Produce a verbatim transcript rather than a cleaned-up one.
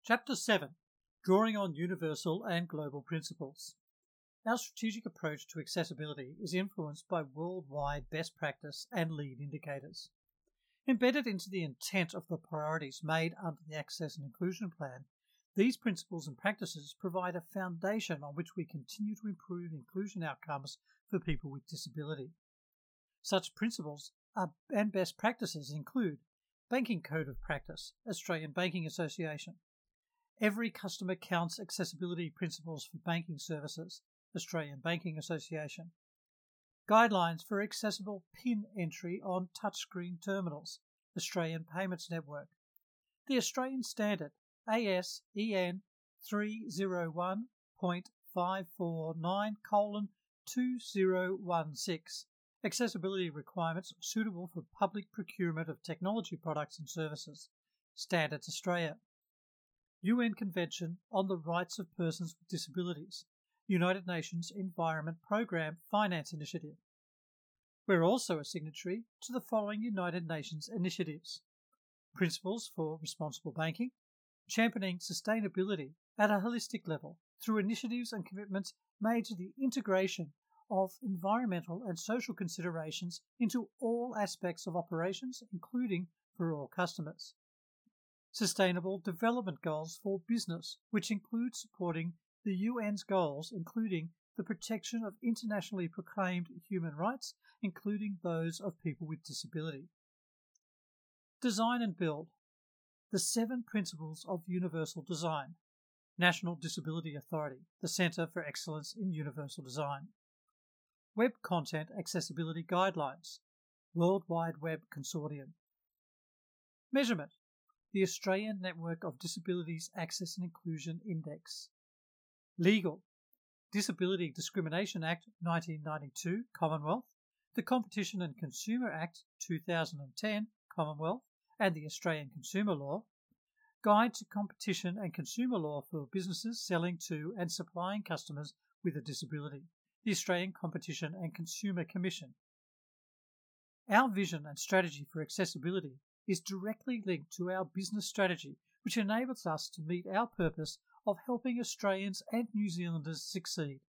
Chapter seven. Drawing on Universal and Global Principles. Our strategic approach to accessibility is influenced by worldwide best practice and lead indicators. Embedded into the intent of the priorities made under the Access and Inclusion Plan, these principles and practices provide a foundation on which we continue to improve inclusion outcomes for people with disability. Such principles are, and best practices include Banking Code of Practice, Australian Banking Association; Every Customer Counts Accessibility Principles for Banking Services, Australian Banking Association; Guidelines for Accessible PIN Entry on Touchscreen Terminals, Australian Payments Network; the Australian Standard A S E N three oh one point five four nine colon two zero one six, Accessibility Requirements Suitable for Public Procurement of Technology Products and Services, Standards Australia; U N Convention on the Rights of Persons with Disabilities, United Nations Environment Programme Finance Initiative. We're also a signatory to the following United Nations initiatives: Principles for Responsible Banking, championing sustainability at a holistic level through initiatives and commitments made to the integration of environmental and social considerations into all aspects of operations, including for all customers. Sustainable Development Goals for Business, which include supporting the U N's goals, including the protection of internationally proclaimed human rights, including those of people with disability. Design and Build. The Seven Principles of Universal Design. National Disability Authority, the Centre for Excellence in Universal Design. Web Content Accessibility Guidelines, World Wide Web Consortium. Measurement. The Australian Network of Disabilities Access and Inclusion Index. Legal. Disability Discrimination Act nineteen ninety-two, Commonwealth, the Competition and Consumer Act two thousand ten, Commonwealth, and the Australian Consumer Law. Guide to Competition and Consumer Law for businesses selling to and supplying customers with a disability, the Australian Competition and Consumer Commission. Our vision and strategy for accessibility is directly linked to our business strategy, which enables us to meet our purpose of helping Australians and New Zealanders succeed.